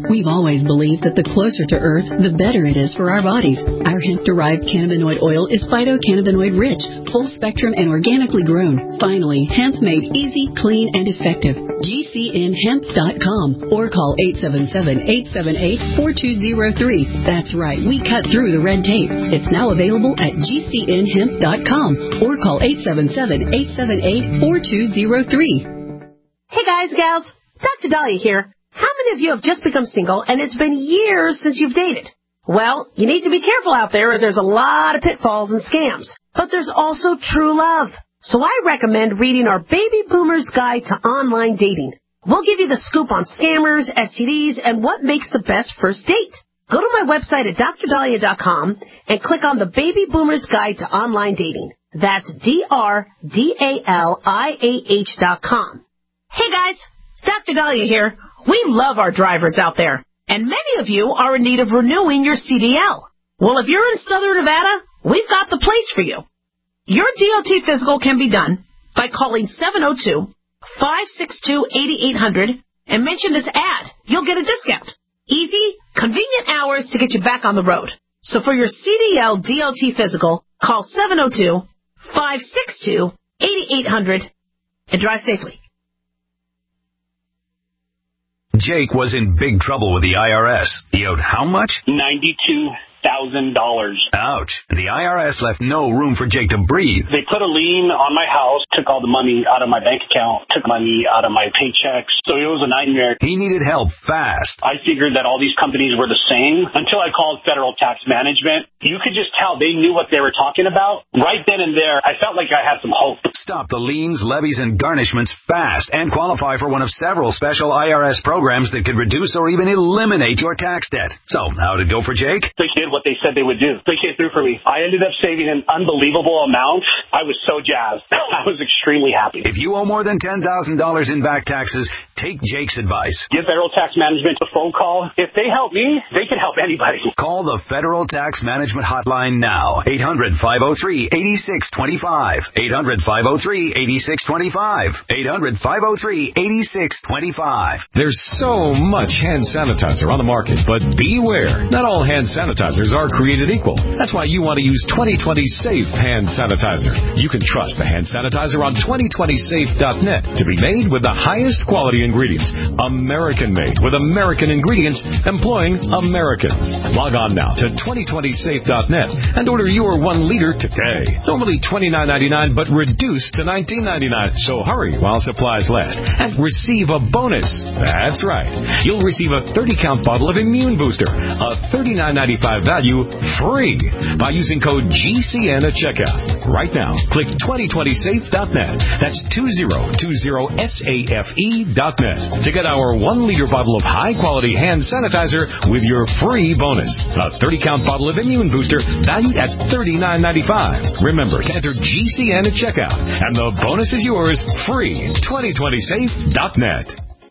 We've always believed that the closer to Earth, the better it is for our bodies. Our hemp-derived cannabinoid oil is phytocannabinoid-rich, full-spectrum, and organically grown. Finally, hemp made easy, clean, and effective. G C N hemp dot com or call eight seven seven, eight seven eight, four two zero three. That's right, we cut through the red tape. It's now available at G C N hemp dot com or call eight seven seven, eight seven eight, four two zero three. Hey guys, gals, Doctor Dahlia here. How many of you have just become single and it's been years since you've dated? Well, you need to be careful out there as there's a lot of pitfalls and scams. But there's also true love. So I recommend reading our Baby Boomer's Guide to Online Dating. We'll give you the scoop on scammers, S T Ds, and what makes the best first date. Go to my website at dr dahlia dot com and click on the Baby Boomer's Guide to Online Dating. That's D R D A L I A H dot com. Hey guys, Doctor Dahlia here. We love our drivers out there, and many of you are in need of renewing your C D L. Well, if you're in Southern Nevada, we've got the place for you. Your D O T physical can be done by calling seven oh two, five six two, eight eight hundred and mention this ad. You'll get a discount. Easy, convenient hours to get you back on the road. So for your C D L D O T physical, call seven oh two, five six two, eight eight hundred and drive safely. Jake was in big trouble with the I R S. He owed how much? ninety-two thousand dollars. Ouch. The I R S left no room for Jake to breathe. They put a lien on my house, took all the money out of my bank account, took money out of my paychecks. So it was a nightmare. He needed help fast. I figured that all these companies were the same until I called Federal Tax Management. You could just tell they knew what they were talking about. Right then and there, I felt like I had some hope. Stop the liens, levies, and garnishments fast and qualify for one of several special I R S programs that could reduce or even eliminate your tax debt. So, how'd it go for Jake? They did what they said they would do. They came through for me. I ended up saving an unbelievable amount. I was so jazzed. I was extremely happy. If you owe more than ten thousand dollars in back taxes, take Jake's advice. Give Federal Tax Management a phone call. If they help me, they can help anybody. Call the Federal Tax Management Hotline now. eight hundred, five oh three, eight six two five. eight hundred, five oh three, eight six two five. eight hundred, five oh three, eight six two five. There's so much hand sanitizer on the market, but beware. Not all hand sanitizers are created equal. That's why you want to use twenty twenty Safe Hand Sanitizer. You can trust the hand sanitizer on twenty twenty safe dot net to be made with the highest quality ingredients. American made with American ingredients employing Americans. Log on now to twenty twenty safe dot net and order your one liter today. Normally twenty-nine ninety-nine, but reduced to nineteen ninety-nine. So hurry while supplies last and receive a bonus. That's right. You'll receive a thirty count bottle of Immune Booster, a thirty-nine ninety-five value, free by using code G C N at checkout. Right now, click twenty twenty safe dot net. That's two zero two zero safe dot net to get our one liter bottle of high-quality hand sanitizer with your free bonus. A thirty count bottle of Immune Booster valued at thirty-nine ninety-five. Remember to enter G C N at checkout, and the bonus is yours free. twenty twenty safe dot net.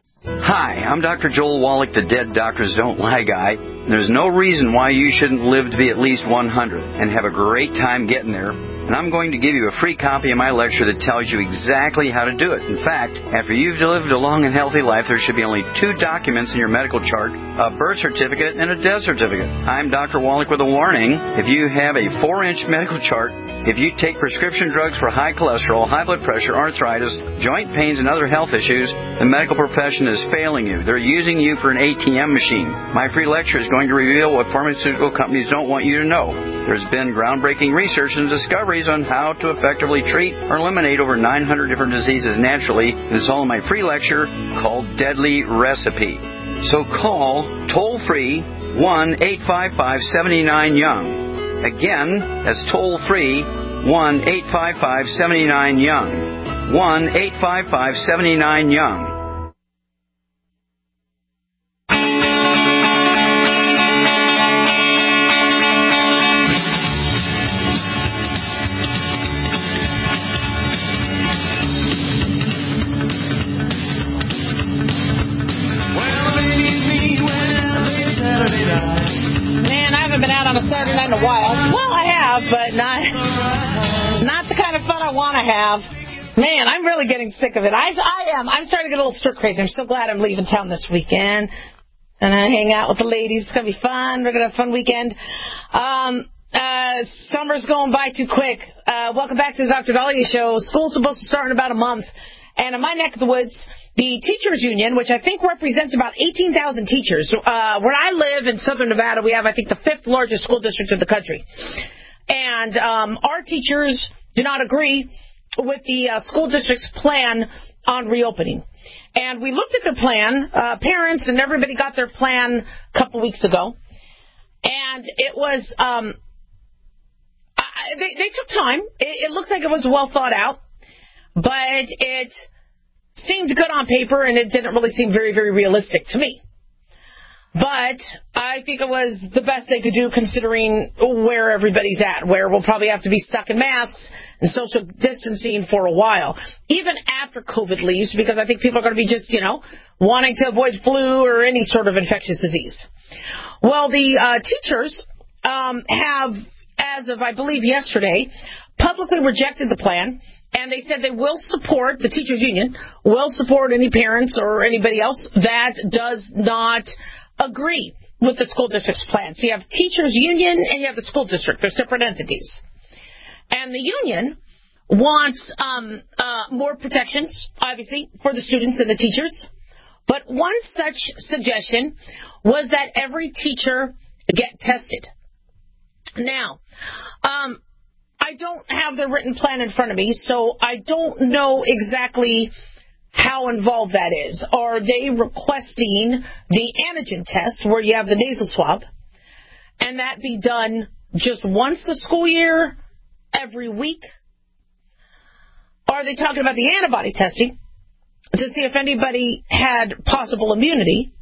Hi, I'm Doctor Joel Wallach, the Dead Doctors Don't Lie guy. There's no reason why you shouldn't live to be at least one hundred and have a great time getting there. And I'm going to give you a free copy of my lecture that tells you exactly how to do it. In fact, after you've lived a long and healthy life, there should be only two documents in your medical chart, a birth certificate and a death certificate. I'm Doctor Wallach with a warning. If you have a four-inch medical chart, if you take prescription drugs for high cholesterol, high blood pressure, arthritis, joint pains, and other health issues, the medical profession is failing you. They're using you for an A T M machine. My free lecture is going to reveal what pharmaceutical companies don't want you to know. There's been groundbreaking research and discoveries on how to effectively treat or eliminate over nine hundred different diseases naturally. It's all in my free lecture called Deadly Recipe. So call toll-free one eight five five, seven nine, young. Again, that's toll-free one eight five five, seven nine, young. one eight five five, seven nine, young. On a Saturday night in a while. Well, I have, but not not the kind of fun I want to have. Man, I'm really getting sick of it. I, I am. I'm starting to get a little stir crazy. I'm so glad I'm leaving town this weekend. And I hang out with the ladies. It's going to be fun. We're going to have a fun weekend. Um, uh, summer's going by too quick. Uh, welcome back to the Doctor Dahlia Show. School's supposed to start in about a month. And in my neck of the woods, the Teachers Union, which I think represents about eighteen thousand teachers. Uh, where I live in Southern Nevada, we have, I think, the fifth largest school district in the country. And um, our teachers do not agree with the uh, school district's plan on reopening. And we looked at their plan. Uh, parents and everybody got their plan a couple weeks ago. And it was, um, I, they, they took time. It, it looks like it was well thought out. But it seemed good on paper, and it didn't really seem very, very realistic to me. But I think it was the best they could do considering where everybody's at, where we'll probably have to be stuck in masks and social distancing for a while, even after COVID leaves, because I think people are going to be just, you know, wanting to avoid flu or any sort of infectious disease. Well, the uh, teachers um, have, as of, I believe, yesterday, publicly rejected the plan. And they said they will support, the teachers union will support any parents or anybody else that does not agree with the school district's plan. So you have teachers union and you have the school district. They're separate entities. And the union wants um, uh, more protections, obviously, for the students and the teachers. But one such suggestion was that every teacher get tested. Now, um, I don't have the written plan in front of me, so I don't know exactly how involved that is. Are they requesting the antigen test where you have the nasal swab and that be done just once a school year, every week? Are they talking about the antibody testing to see if anybody had possible immunity?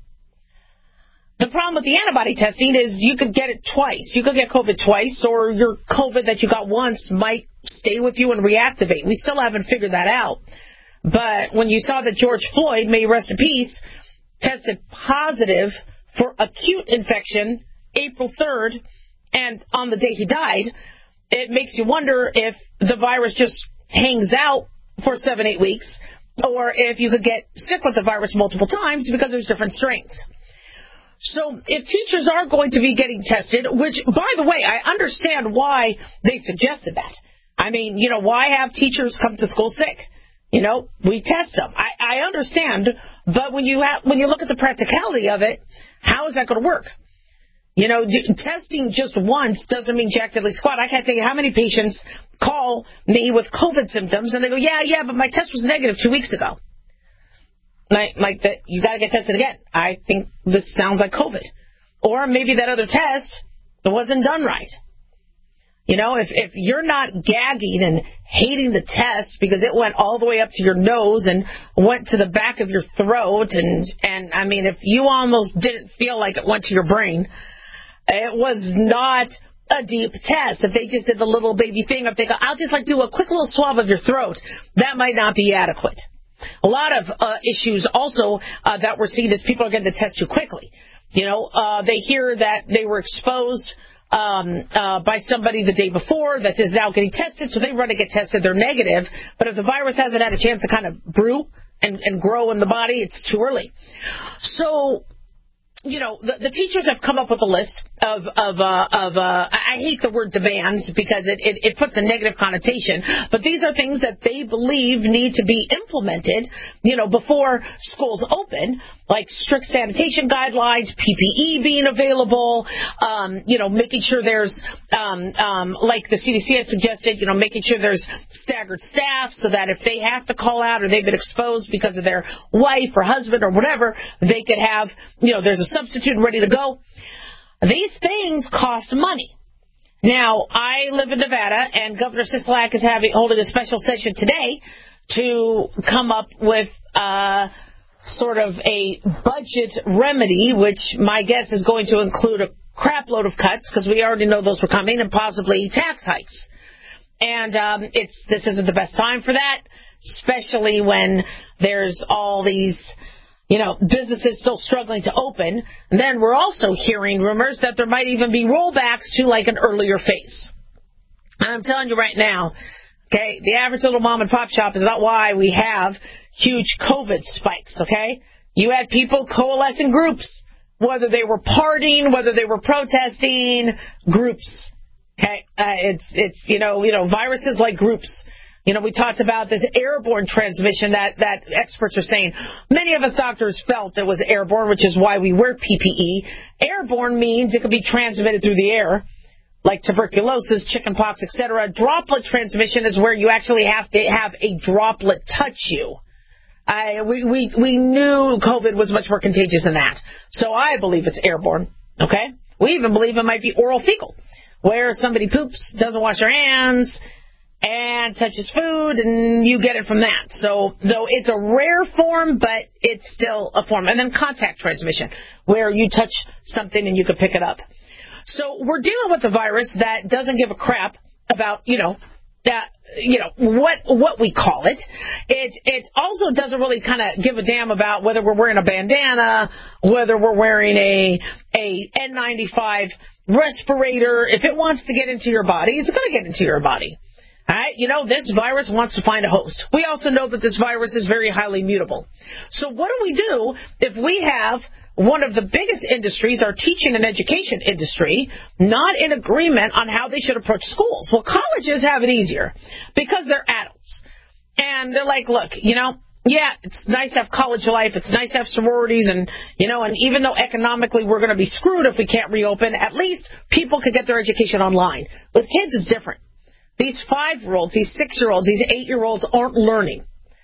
The problem with the antibody testing is you could get it twice. You could get COVID twice, or your COVID that you got once might stay with you and reactivate. We still haven't figured that out. But when you saw that George Floyd, may he rest in peace, tested positive for acute infection April third, and on the day he died, it makes you wonder if the virus just hangs out for seven, eight weeks, or if you could get sick with the virus multiple times because there's different strains. So if teachers are going to be getting tested, which, by the way, I understand why they suggested that. I mean, you know, why have teachers come to school sick? You know, we test them. I, I understand, but when you have, when you look at the practicality of it, how is that going to work? You know, d- testing just once doesn't mean jack diddly squat. I can't tell you how many patients call me with COVID symptoms, and they go, yeah, yeah, but my test was negative two weeks ago. Like, like that, you got to get tested again. I think this sounds like COVID. Or maybe that other test wasn't done right. You know, if, if you're not gagging and hating the test because it went all the way up to your nose and went to the back of your throat, and, and I mean, if you almost didn't feel like it went to your brain, it was not a deep test. If they just did the little baby thing, if they go, I'll just like do a quick little swab of your throat, that might not be adequate. A lot of uh, issues also uh, that we're seeing is people are getting the test too quickly. You know, uh, they hear that they were exposed um, uh, by somebody the day before that is now getting tested, so they run to get tested. They're negative. But if the virus hasn't had a chance to kind of brew and, and grow in the body, it's too early. So, you know, the, the teachers have come up with a list of, of, uh, of uh, I hate the word demands because it, it, it puts a negative connotation, but these are things that they believe need to be implemented, you know, before schools open, like strict sanitation guidelines, P P E being available, um, you know, making sure there's, um, um, like the C D C had suggested, you know, making sure there's staggered staff so that if they have to call out or they've been exposed because of their wife or husband or whatever, they could have, you know, there's a substitute ready to go. These things cost money. Now, I live in Nevada, and Governor Sisolak is having holding a special session today to come up with uh, sort of a budget remedy, which my guess is going to include a crap load of cuts, because we already know those were coming, and possibly tax hikes. And um, it's this isn't the best time for that, especially when there's all these, you know, businesses still struggling to open. And then we're also hearing rumors that there might even be rollbacks to like an earlier phase. And I'm telling you right now, okay, the average little mom and pop shop is not why we have huge COVID spikes, okay? You had people coalesce in groups whether they were partying, whether they were protesting, groups. Okay, uh, it's it's you know you know viruses like groups. You know, we talked about this airborne transmission that that experts are saying. Many of us doctors felt it was airborne, which is why we wear P P E. Airborne means it can be transmitted through the air, like tuberculosis, chickenpox, et cetera. Droplet transmission is where you actually have to have a droplet touch you. I, we, we, we knew COVID was much more contagious than that. So I believe it's airborne, okay? We even believe it might be oral fecal, where somebody poops, doesn't wash their hands, and touches food, and you get it from that. So, though it's a rare form, but it's still a form. And then contact transmission, where you touch something and you can pick it up. So we're dealing with a virus that doesn't give a crap about, you know, that, you know, what what we call it. It it also doesn't really kind of give a damn about whether we're wearing a bandana, whether we're wearing a a N ninety-five respirator. If it wants to get into your body, it's going to get into your body. All right, you know, this virus wants to find a host. We also know that this virus is very highly mutable. So what do we do if we have one of the biggest industries, our teaching and education industry, not in agreement on how they should approach schools? Well, colleges have it easier because they're adults. And they're like, look, you know, yeah, it's nice to have college life. It's nice to have sororities. And, you know, and even though economically we're going to be screwed if we can't reopen, at least people can get their education online. With kids, it's different. These five-year-olds, these six-year-olds, these eight-year-olds aren't learning.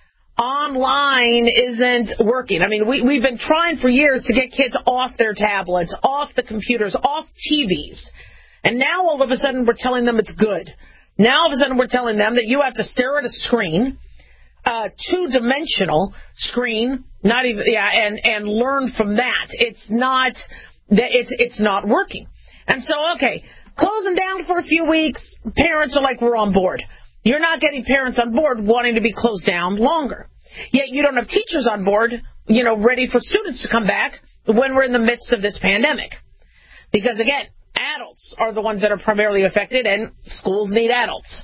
Online isn't working. I mean, we, we've been trying for years to get kids off their tablets, off the computers, off T Vs. And now all of a sudden we're telling them it's good. Now all of a sudden we're telling them that you have to stare at a screen, a two-dimensional screen, not even, yeah, and, and learn from that. It's not, it's, it's not working. And so, okay, closing down for a few weeks, parents are like, we're on board. You're not getting parents on board wanting to be closed down longer. Yet you don't have teachers on board, you know, ready for students to come back when we're in the midst of this pandemic. Because, again, adults are the ones that are primarily affected, and schools need adults.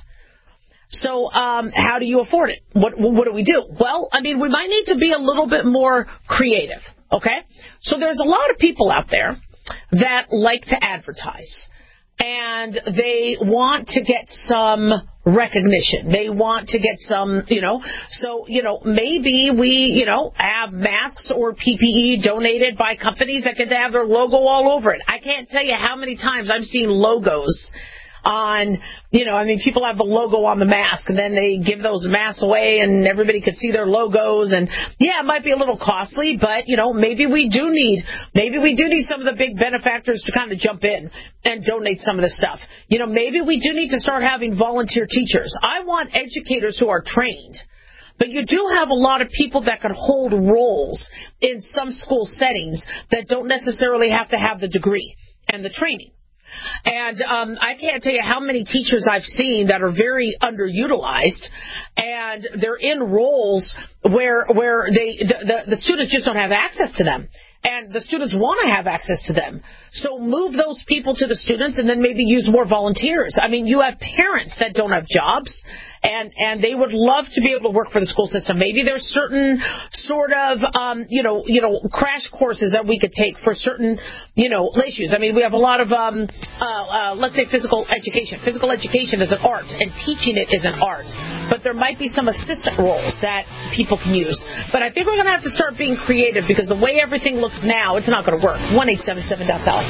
So um, how do you afford it? What, what do we do? Well, I mean, we might need to be a little bit more creative, okay? So there's a lot of people out there that like to advertise. And they want to get some recognition. They want to get some, you know, so, you know, maybe we, you know, have masks or P P E donated by companies that get to have their logo all over it. I can't tell you how many times I've seen logos on, you know, I mean, people have the logo on the mask, and then they give those masks away, and everybody could see their logos. And, yeah, it might be a little costly, but, you know, maybe we do need, maybe we do need some of the big benefactors to kind of jump in and donate some of this stuff. You know, maybe we do need to start having volunteer teachers. I want educators who are trained. But you do have a lot of people that can hold roles in some school settings that don't necessarily have to have the degree and the training. And um, I can't tell you how many teachers I've seen that are very underutilized, and they're in roles where where they the, the, the students just don't have access to them. And the students want to have access to them. So move those people to the students, and then maybe use more volunteers. I mean, you have parents that don't have jobs, and, and they would love to be able to work for the school system. Maybe there's certain sort of, um, you know, you know, crash courses that we could take for certain, you know, issues. I mean, we have a lot of, um, uh, uh, let's say physical education. Physical education is an art, and teaching it is an art. But there might be some assistant roles that people can use. But I think we're going to have to start being creative, because the way everything looks now, it's not going to work. one eight seven seven dot Sally.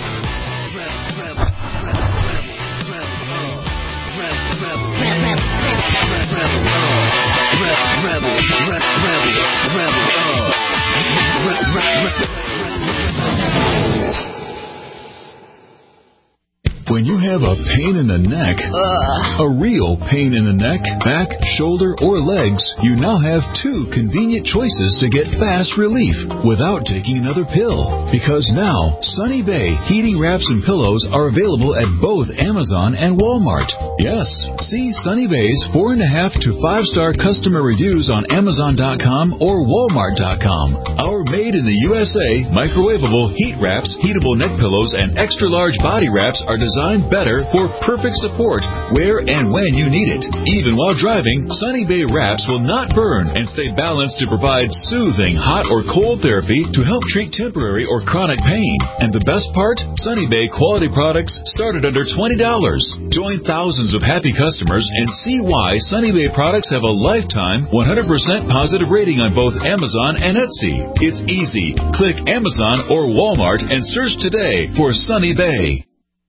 When you have a pain in the neck, Ugh. a real pain in the neck, back, shoulder, or legs, you now have two convenient choices to get fast relief without taking another pill. Because now, Sunny Bay heating wraps and pillows are available at both Amazon and Walmart. Yes, see Sunny Bay's four and a half to five star customer reviews on Amazon dot com or Walmart dot com. Our made in the U S A microwavable heat wraps, heatable neck pillows, and extra large body wraps are designed best better for perfect support where and when you need it. Even while driving, Sunny Bay wraps will not burn and stay balanced to provide soothing hot or cold therapy to help treat temporary or chronic pain. And the best part? Sunny Bay quality products start at under twenty dollars. Join thousands of happy customers and see why Sunny Bay products have a lifetime one hundred percent positive rating on both Amazon and Etsy. It's easy. Click Amazon or Walmart and search today for Sunny Bay.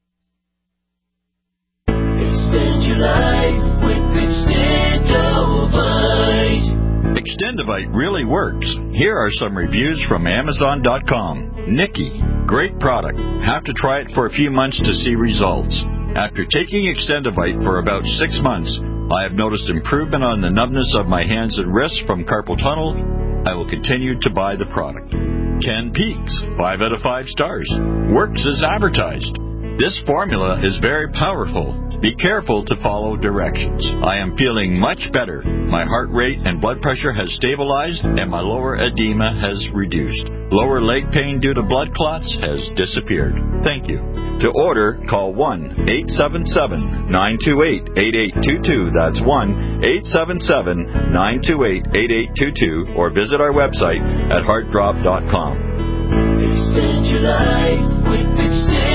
Extend your life with Extendovite. Extendovite really works. Here are some reviews from Amazon dot com. Nikki, great product. Have to try it for a few months to see results. After taking Extendovite for about six months, I have noticed improvement on the numbness of my hands and wrists from carpal tunnel. I will continue to buy the product. Ken Peaks, five out of five stars. Works as advertised. This formula is very powerful. Be careful to follow directions. I am feeling much better. My heart rate and blood pressure has stabilized, and my lower edema has reduced. Lower leg pain due to blood clots has disappeared. Thank you. To order, call one eight seven seven, nine two eight, eight eight two two. That's one eight seven seven, nine two eight, eight eight two two, or visit our website at heart drop dot com. Extend your life with Extend.